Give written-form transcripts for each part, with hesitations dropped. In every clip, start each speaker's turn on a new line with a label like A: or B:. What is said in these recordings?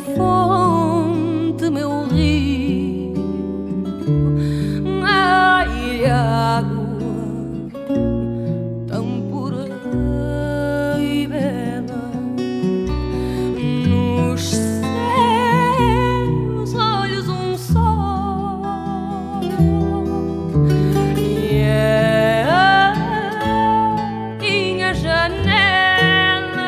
A: fonte, meu rio, ai, água tão pura e bela. Nos seus olhos um sol, e é a minha janela.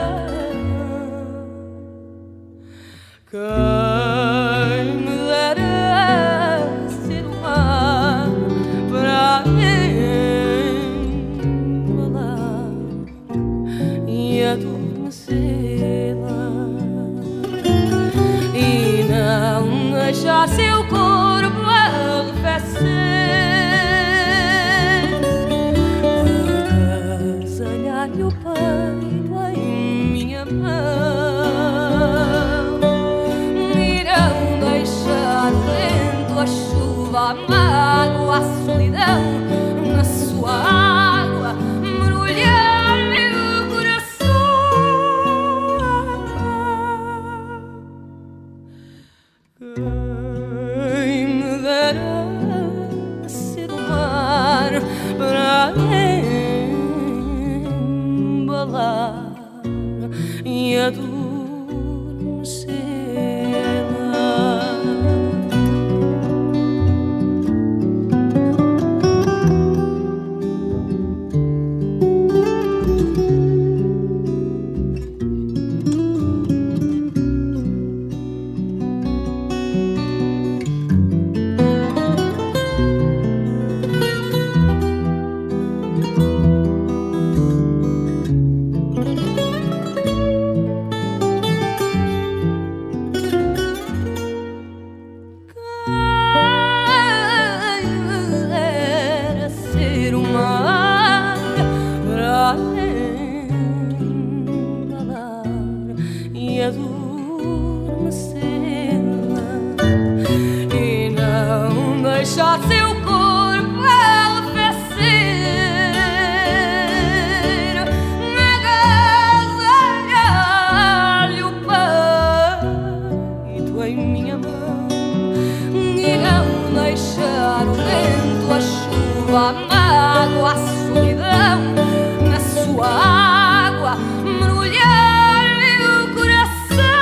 A: Quem me dera ser o mar para embalar e adormecê-la, e não deixar seu corpo arrefecer, agasalhar-lhe o peito em minha mão. A chuva, a mágoa, a solidão, na sua água mergulhar-lhe o coração. Quem me dera ser o mar para embalar e adormecer-la. Adormecê-la e não deixar seu corpo arrefecer, agasalhar-lhe o peito em minha mão e não deixar o vento, a chuva, a mágoa, a solidão, na sua água mergulhar-lhe o coração.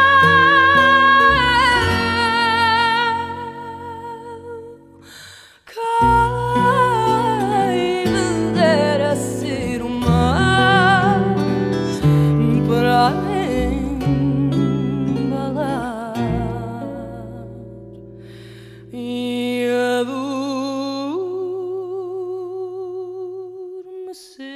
A: Quem me dera ser o mar para embalar e adormecer.